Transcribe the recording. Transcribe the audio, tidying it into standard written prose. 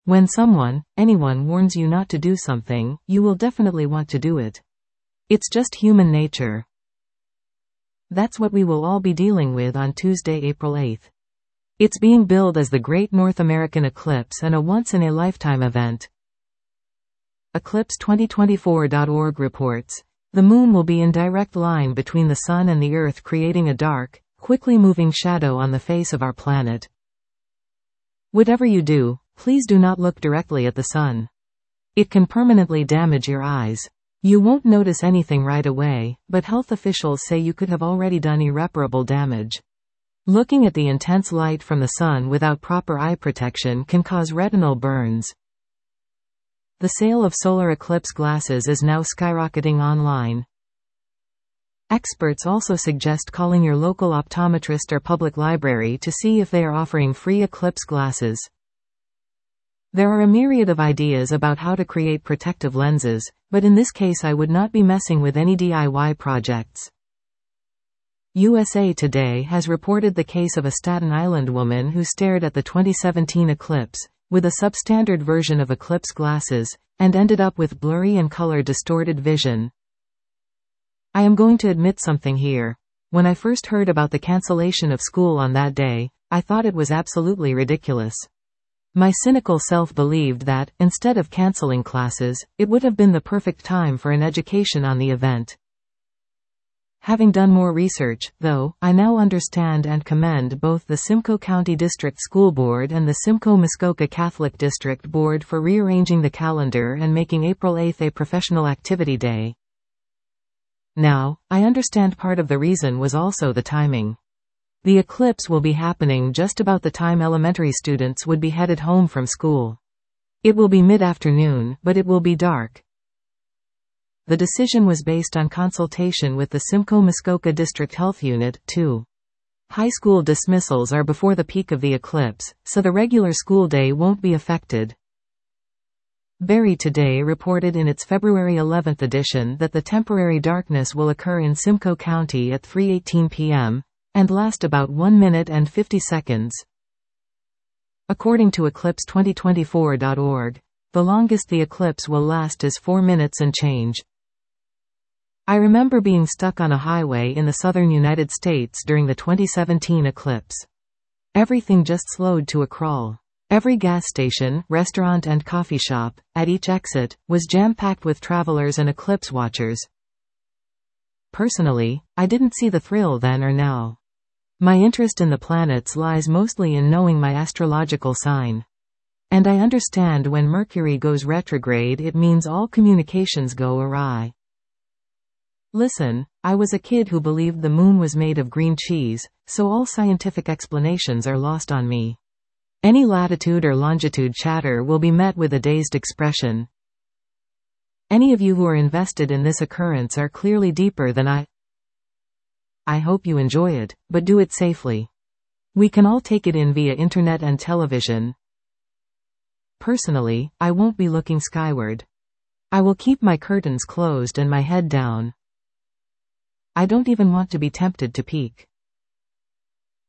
When anyone warns you not to do something, you will definitely want to do it. It's just human nature. That's what we will all be dealing with on Tuesday, April 8th. It's being billed as the Great North American Eclipse and a once-in-a-lifetime event. Eclipse2024.org reports, the moon will be in direct line between the sun and the earth, creating a dark, quickly moving shadow on the face of our planet. Whatever you do, please do not look directly at the sun. It can permanently damage your eyes. You won't notice anything right away, but health officials say you could have already done irreparable damage. Looking at the intense light from the sun without proper eye protection can cause retinal burns. The sale of solar eclipse glasses is now skyrocketing online. Experts also suggest calling your local optometrist or public library to see if they are offering free eclipse glasses. There are a myriad of ideas about how to create protective lenses, but in this case I would not be messing with any DIY projects. USA Today has reported the case of a Staten Island woman who stared at the 2017 eclipse, with a substandard version of eclipse glasses, and ended up with blurry and color-distorted vision. I am going to admit something here. When I first heard about the cancellation of school on that day, I thought it was absolutely ridiculous. My cynical self believed that, instead of canceling classes, it would have been the perfect time for an education on the event. Having done more research, though, I now understand and commend both the Simcoe County District School Board and the Simcoe-Muskoka Catholic District Board for rearranging the calendar and making April 8th a professional activity day. Now, I understand part of the reason was also the timing. The eclipse will be happening just about the time elementary students would be headed home from school. It will be mid-afternoon, but it will be dark. The decision was based on consultation with the Simcoe-Muskoka District Health Unit, too. High school dismissals are before the peak of the eclipse, so the regular school day won't be affected. Barrie Today reported in its February 11th edition that the temporary darkness will occur in Simcoe County at 3:18 p.m., and last about 1 minute and 50 seconds. According to Eclipse2024.org, the longest the eclipse will last is 4 minutes and change. I remember being stuck on a highway in the southern United States during the 2017 eclipse. Everything just slowed to a crawl. Every gas station, restaurant and coffee shop, at each exit, was jam-packed with travelers and eclipse watchers. Personally, I didn't see the thrill then or now. My interest in the planets lies mostly in knowing my astrological sign. And I understand when Mercury goes retrograde it means all communications go awry. Listen, I was a kid who believed the moon was made of green cheese, so all scientific explanations are lost on me. Any latitude or longitude chatter will be met with a dazed expression. Any of you who are invested in this occurrence are clearly deeper than I hope you enjoy it, but do it safely. We can all take it in via internet and television. Personally, I won't be looking skyward. I will keep my curtains closed and my head down. I don't even want to be tempted to peek.